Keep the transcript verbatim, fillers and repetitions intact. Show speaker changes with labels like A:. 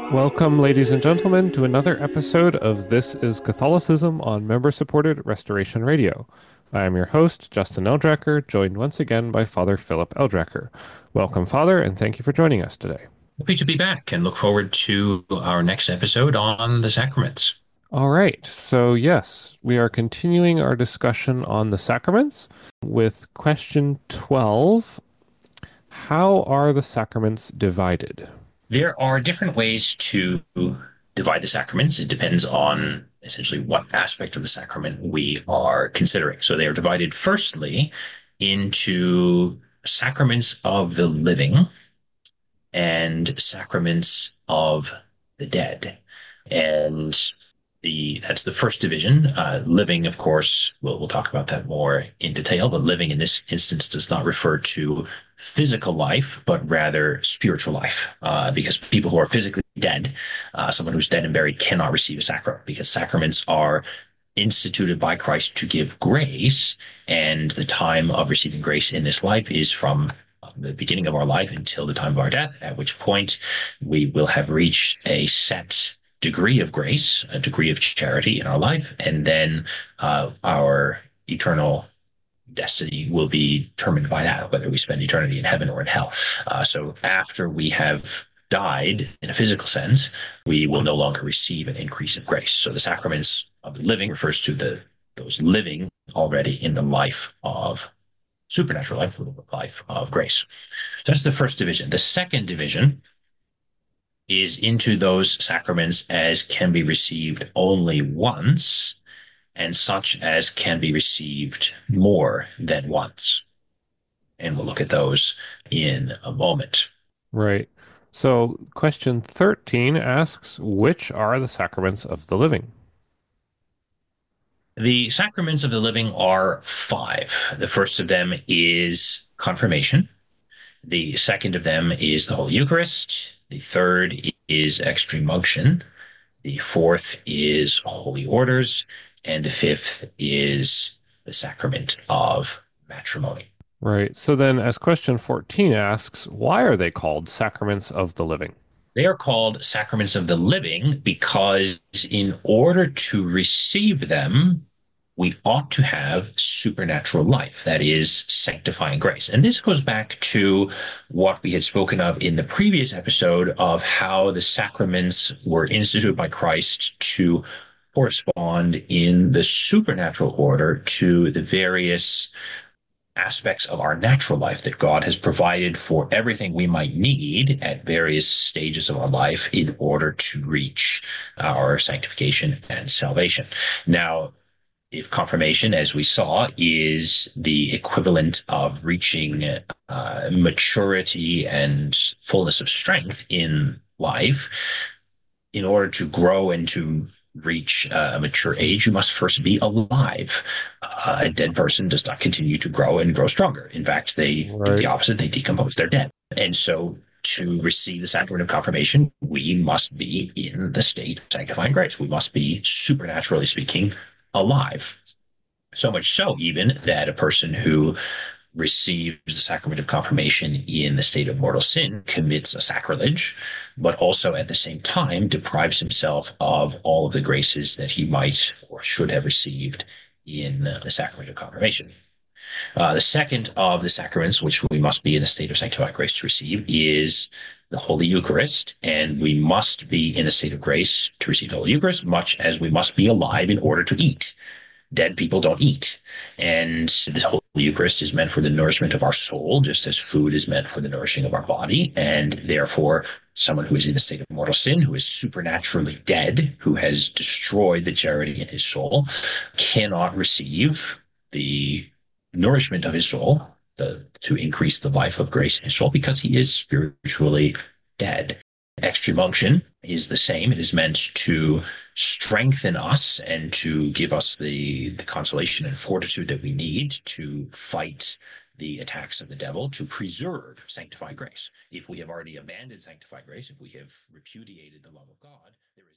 A: Welcome, ladies and gentlemen, to another episode of This is Catholicism on member-supported Restoration Radio. I am your host, Justin Eldracker, joined once again by Father Philip Eldracker. Welcome, Father, and thank you for joining us today.
B: Happy to be back and look forward to our next episode on the sacraments.
A: All right, so yes, we are continuing our discussion on the sacraments with question twelve. How are the sacraments divided?
B: There are different ways to divide the sacraments. It depends on essentially what aspect of the sacrament we are considering. So they are divided firstly into sacraments of the living and sacraments of the dead. And the that's the first division. Uh, living, of course, we'll, we'll talk about that more in detail, but living in this instance does not refer to physical life, but rather spiritual life, uh, because people who are physically dead, uh, someone who's dead and buried cannot receive a sacrament because sacraments are instituted by Christ to give grace, and the time of receiving grace in this life is from the beginning of our life until the time of our death, at which point we will have reached a set degree of grace, a degree of charity in our life, and then uh, our eternal destiny will be determined by that, whether we spend eternity in heaven or in hell. Uh, so after we have died in a physical sense, we will no longer receive an increase of grace. So the sacraments of the living refers to the those living already in the life of supernatural life, the life of grace. So that's the first division. The second division is into those sacraments as can be received only once and such as can be received more than once. And we'll look at those in a moment.
A: Right. So, question thirteen asks, which are the sacraments of the living?
B: The sacraments of the living are five. The first of them is confirmation. The second of them is the Holy Eucharist. The third is extreme unction. The fourth is holy orders. And the fifth is the sacrament of matrimony.
A: Right. So then, as question fourteen asks, why are they called sacraments of the living?
B: They are called sacraments of the living because in order to receive them, we ought to have supernatural life, that is, sanctifying grace. And this goes back to what we had spoken of in the previous episode of how the sacraments were instituted by Christ to correspond in the supernatural order to the various aspects of our natural life that God has provided for everything we might need at various stages of our life in order to reach our sanctification and salvation. Now, if confirmation, as we saw, is the equivalent of reaching uh, maturity and fullness of strength in life, in order to grow and to reach uh, a mature age, you must first be alive. Uh, a dead person does not continue to grow and grow stronger. In fact, they do the
A: Right.
B: opposite. They decompose. They're dead. And so to receive the sacrament of confirmation, we must be in the state of sanctifying grace. We must be, supernaturally speaking, alive. So much so, even that a person who receives the sacrament of confirmation in the state of mortal sin commits a sacrilege, but also at the same time deprives himself of all of the graces that he might or should have received in the sacrament of confirmation. Uh, the second of the sacraments, which we must be in the state of sanctified grace to receive, is the Holy Eucharist. And we must be in the state of grace to receive the Holy Eucharist, much as we must be alive in order to eat. Dead people don't eat. And the Holy Eucharist is meant for the nourishment of our soul, just as food is meant for the nourishing of our body. And therefore, someone who is in the state of mortal sin, who is supernaturally dead, who has destroyed the charity in his soul, cannot receive the nourishment of his soul, the, to increase the life of grace in his soul, because he is spiritually dead. Extreme unction is the same. It is meant to strengthen us and to give us the, the consolation and fortitude that we need to fight the attacks of the devil, to preserve sanctified grace. If we have already abandoned sanctified grace, if we have repudiated the love of God, there